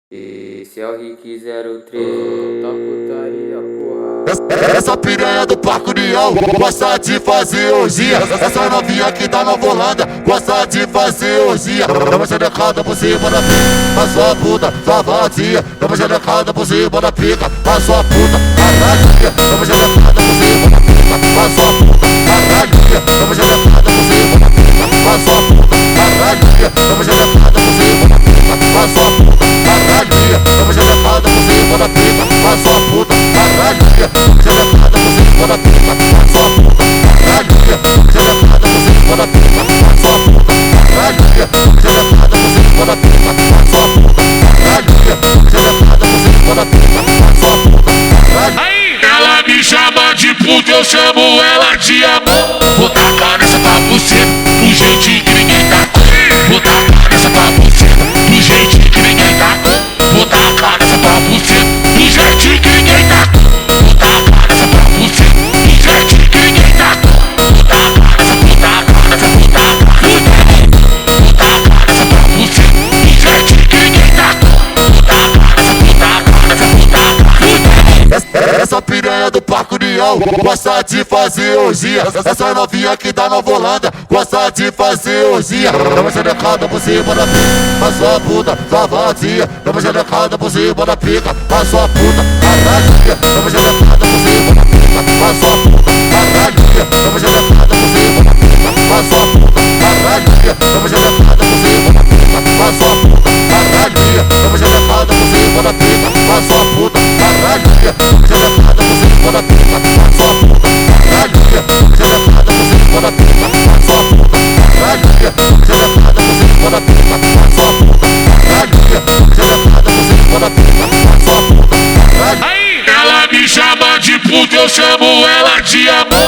Esse é o Rick 03, tá putaria, porra. Essa piranha do Parque União gosta de fazer orgia. Essa novinha aqui da Nova Holanda gosta de fazer orgia. Dá uma xerecada por cima da pica, a sua puta tá vazia. Dá uma xerecada por cima da pica, a sua puta caralho. Dá uma xerecada por cima da pica, a sua puta caralho. Dá uma xerecada por cima da pica, a sua puta caralho. Dá uma xerecada por cima da pica, a sua puta caralho. Dá uma xerecada por cima da pica, a sua puta caralho. Xerecada por cima da pica, a sua puta caralho. Xerecada por cima da pica, a sua puta caralho. Xerecada por cima da pica, a sua puta caralho. Xerecada por cima da pica, a sua puta caralho. Ela me chama de puta, eu chamo ela de amor. Vou tacar nessa tua buceta, do jeitinho que ninguém tacou. Vou tacar nessa tua buceta, do jeitinho que ninguém tacou. Vou tacar nessa tua buceta, do jeitinho que ninguém tacou. Vou tacar nessa tua buceta, do jeitinho que ninguém tacou. Vou tacar nessa puta, nessa puta, vou tacar nessa tua buceta, do jeitinho que ninguém tacou. Vou tacar nessa puta, nessa puta. Essa piranha do Parque União gosta de fazer orgia. Essa novinha aqui da Nova Holanda gosta de fazer orgia. Dá uma xerecada por cima da pica, a sua puta tá vazia. Dá uma xerecada por cima da pica, a sua puta caralho. Dá uma xerecada por cima da pica, a sua puta caralho. Dá uma xerecada por cima da pica, a sua puta caralho. Dá uma xerecada por cima da pica, a sua puta caralho. Dá uma xerecada por cima da pica, a sua puta caralho. Xerecada por cima da pica, a sua puta caralho. Xerecada por cima da pica, a sua puta caralho. Xerecada por cima da pica, a sua puta caralho. Xerecada por cima da pica, a sua puta caralho. Ela me chama de puta, eu chamo ela de amor.